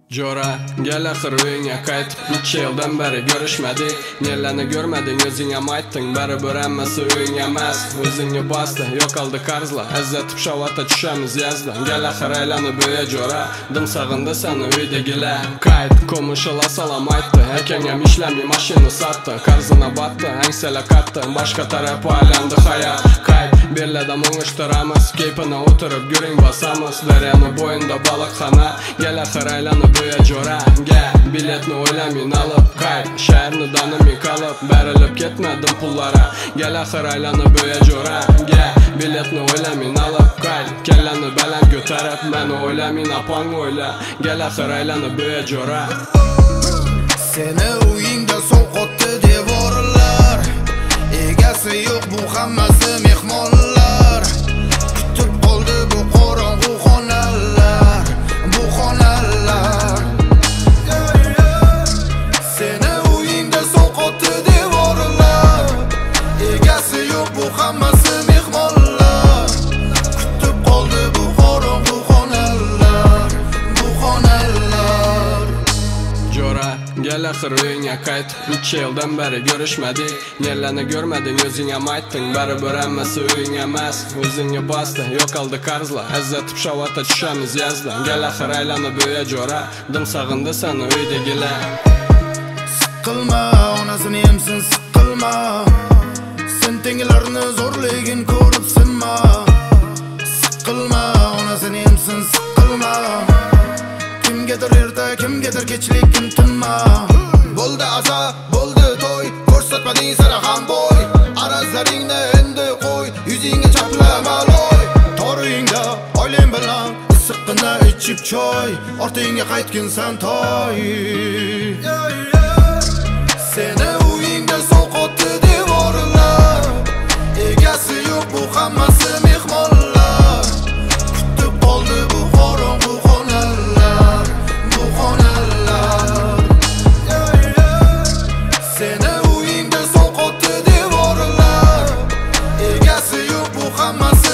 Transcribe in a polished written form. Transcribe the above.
Jo'ra, gel axir uyingga qaytib, necha yildan beri görüşmedik. Nelarni görmeding, o'zing ham aytding, baribir hammasi uying emas. O'zingni bosdi, yo'qoldi qarzlar, azatib shavata tushamiz yazda. Gel axir aylanib uya jo'ra, dim sag'indi seni uydagilar. Qayt, ko'mishila salom aytdi, akang ham ishlamay mashina sotdi, qarzina batdi, angsala qatdi, boshqa taraf aylandi hayot. Qayt, berladam o'ngishtiramiz, keypini o'tirib guring bosamiz, daryoni bo'yinda baliqxona. Gel axir aylanib uya jo'ra, biletni o'ylamay olib qayt, shaharni donimay qolib, berilib ketmadim pullara. Gel axir aylanib uya jo'ra, biletni o'ylamay olib qayt, kallani baland ko'tarib, meni o'ylamay opang o'yla. Gel axir aylanib uya jo'ra. Seni uyingda so'qotdi devorlar, egasi yo'q bu hammasi mehmonlar. Kutib qoldi bu qorong'u xonalar, bu xonalar. Seni uyingda so'qotdi devorlar, egasi yo'q bu hammasi mehmonlar. Kutib qoldi bu qorong'u xonalar, bu xonalar. Jo'ra, gel axir uyingga qaytib, necha yildan beri görüşmedik. Nelarni görmeding, o'zing ham aytding, baribir hammasi uying emas. O'zingni bosdi, yo'qoldi qarzlar, azatib shavata tushamiz yazda. Gel axir aylanib uya jo'ra, dim sag'indi seni uydagilar. Siqilma, onasini emsin siqilma, sen tengilarni zo'rligin ko'rib sinma. Siqilma, onasini emsin siqilma, kimgadir erta, kimgadir kechlik tinma. Bo'ldi aza, bo'ldi to'y, ko'rsatmading sira ham bo'y. Arazlaringni endi qo'y, yuzingga chaplama loy. Toringda oilang bilan issiqqina ichib choy, ortingga qaytgin san toy. Seni uyingda so'qotdi devorlar, egasi yo'q bu hammasi mehmonlar. Kutib qoldi bu qorong'u xonalar, bu xonalar. Seni uyingda so'qotdi devorlar, egasi yo'q bu hammasi